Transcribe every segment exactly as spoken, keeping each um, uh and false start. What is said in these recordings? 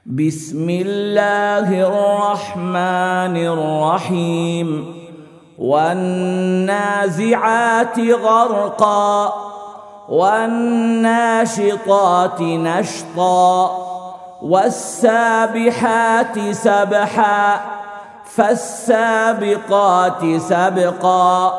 بسم الله الرحمن الرحيم والنازعات غرقا والناشطات نشطا والسابحات سبحا فالسابقات سبقا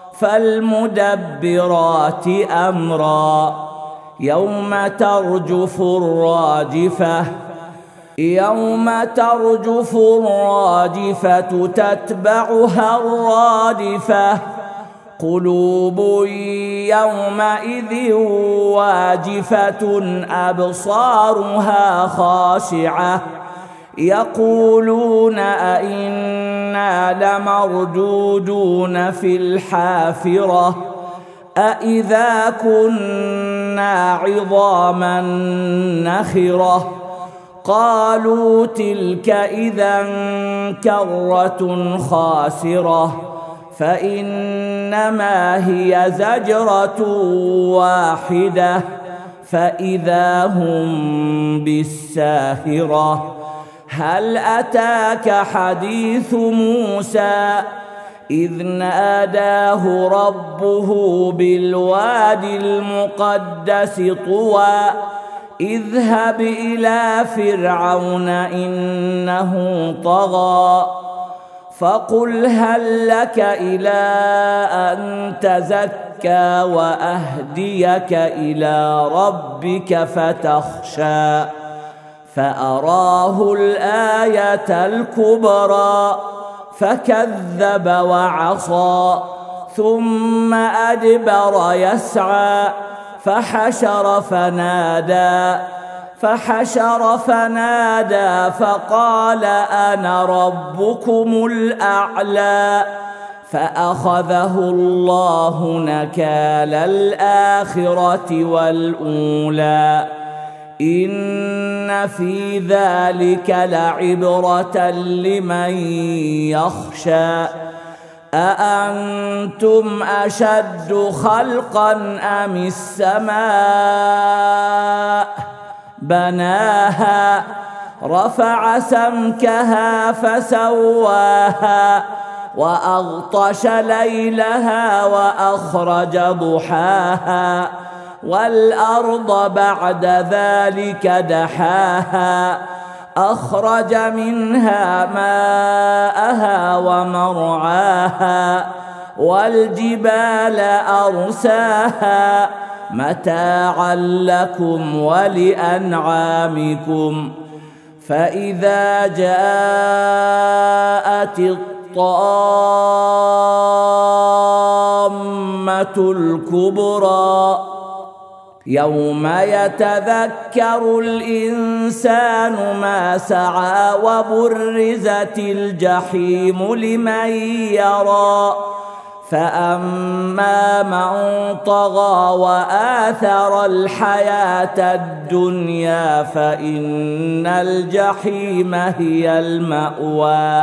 فالمدبرات أمرا يوم ترجف الراجفة يوم ترجف الراجفة تتبعها الرادفة قلوب يومئذ واجفة أبصارها خاشعة يقولون أئنا لمردودون في الحافرة أئذا كنا عظاما نخرة قالوا تلك إذا كرة خاسرة فإنما هي زجرة واحدة فإذا هم بالساهرة هل أتاك حديث موسى إذ ناداه ربه بالوادي المقدس طوى اذهب إلى فرعون إنه طغى فقل هل لك إلى أن تزكى وأهديك إلى ربك فتخشى فأراه الآية الكبرى فكذب وعصى ثم أدبر يسعى فحشر فنادى فحشر فنادى فقال أنا ربكم الأعلى فأخذه الله نكال الآخرة والأولى إن في ذلك لعبرة لمن يخشى أأنتم أشد خلقا أم السماء بناها رفع سمكها فسواها وأغطش ليلها وأخرج ضحاها والأرض بعد ذلك دحاها أخرج منها ماءها ومرعاها والجبال أرساها متاعا لكم ولأنعامكم فإذا جاءت الطامة الكبرى يوم يتذكر الإنسان ما سعى وبرزت الجحيم لمن يرى فأما من طغى وآثر الحياة الدنيا فإن الجحيم هي المأوى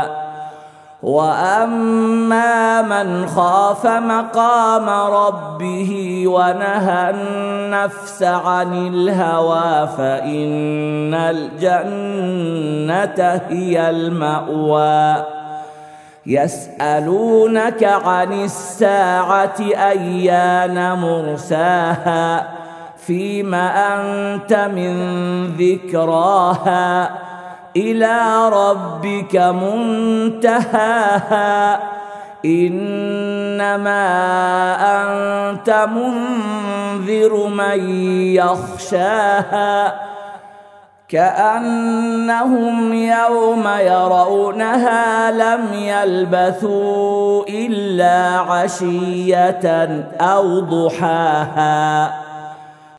وأما من خاف مقام ربه ونهى النفس عن الهوى فإن الجنة هي المأوى يسألونك عن الساعة أيان مرساها فيم أنت من ذكراها إلى ربك منتهاها إنما أنت منذر من يخشاها كأنهم يوم يرونها لم يلبثوا إلا عشية أو ضحاها.